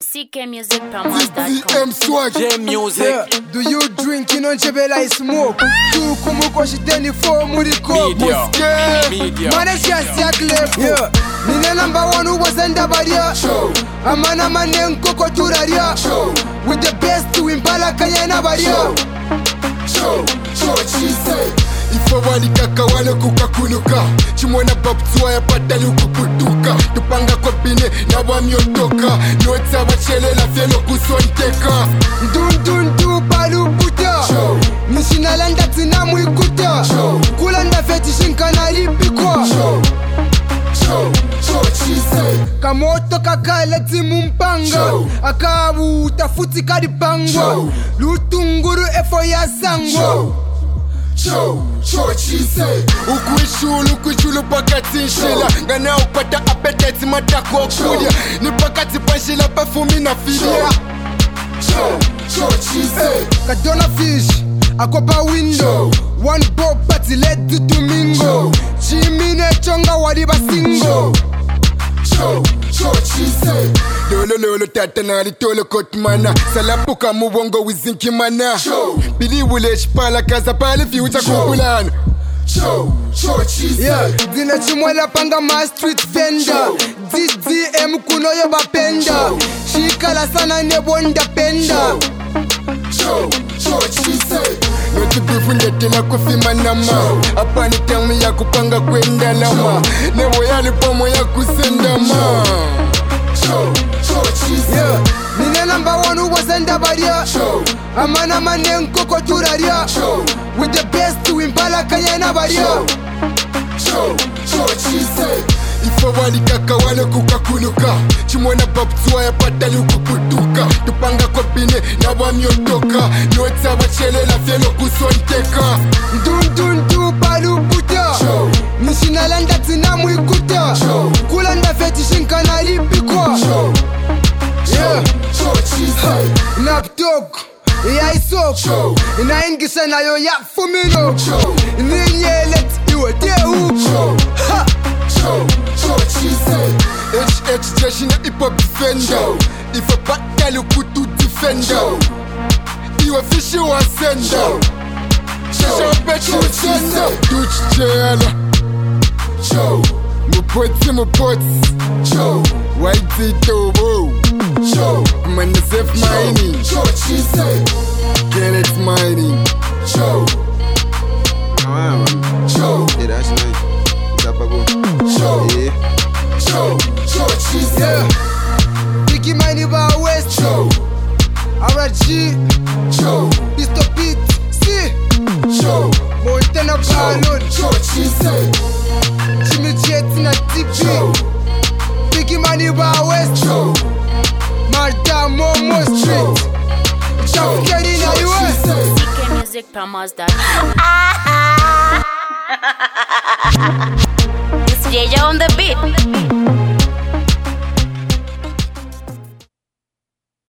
CKmusicPromos.com. Swag J-Music. Yeah. Do you drink in Jebela I smoke? Tu kumuko shiteni for muriko Media. Media. Manesha siaklepo. Yeah. Nine number one who was in the barrier. Amana manen koko turaria. With the best to impala kayana barrier. She said, Ifo walikaka wale kukakunuka Chimona babtua ya patali ukuputuka Tupanga kwa bine na wamiotoka Nyota wachele la fielo kuswanteka Ndundundu palubuta Nishinalanda tina mwikuta Kulanda feti shinkana lipikwa she said, Kamoto kakala timu mpanga Akabu utafuti kadipangwa Lutunguru efo ya sangwa she said, Ukuishulu pakati nshila Ngana upata appetite matako kulia Ni pakati panshila pafumi na filia she said, Kadona fish akopa window One bob party led to Domingo Chimine chonga wadiba singo she said, Lolo tata na litolo kotmana Salapuka muwongo wizinki mana Bili wule shpala kaza pali future kupulana she said, Yeah, dina chimwela panga ma street vendor DDM kuno yo bapenda Shikala sana nebonda penda she said, Noti bifu ndetela kufima nama Hapa ni tamu ya kupanga kwenda lama Nevo yali pomo ya kusendama she said, Yeah, nine number one who was in the barrier Amana manen koko turaria With the best to impala kayana barrier she said, Ifo walikaka wale kukakunuka Chimona babtua ya patali ukuputuka Tupanga kwa bine na wamiotoka Nyota wachele la fielo kuswanteka Ndundundu palubuta Nishinalanda tina mwikuta Kulanda feti shinkana lipikwa Yeah, she said, Naptok ya isoko Inaingisha nayo ya fumino Ninyelet iwe dehu Ha! she said, HH jeshi na hip hop defender Ifo patali kutu defender Iwe fishi wa sender Shasha pechi usenda Tuch jela Mupoti Whitey Tobo Man the safe mining she said, Get it mining she said, Yeah, Biggie Mani ba West RG Pistol Pete C Montana Balon she said, Jimmy Jet na TP Biggie Mani ba West Marta Momo Street Chaf Kenny na US said, CKmusicPromos.com.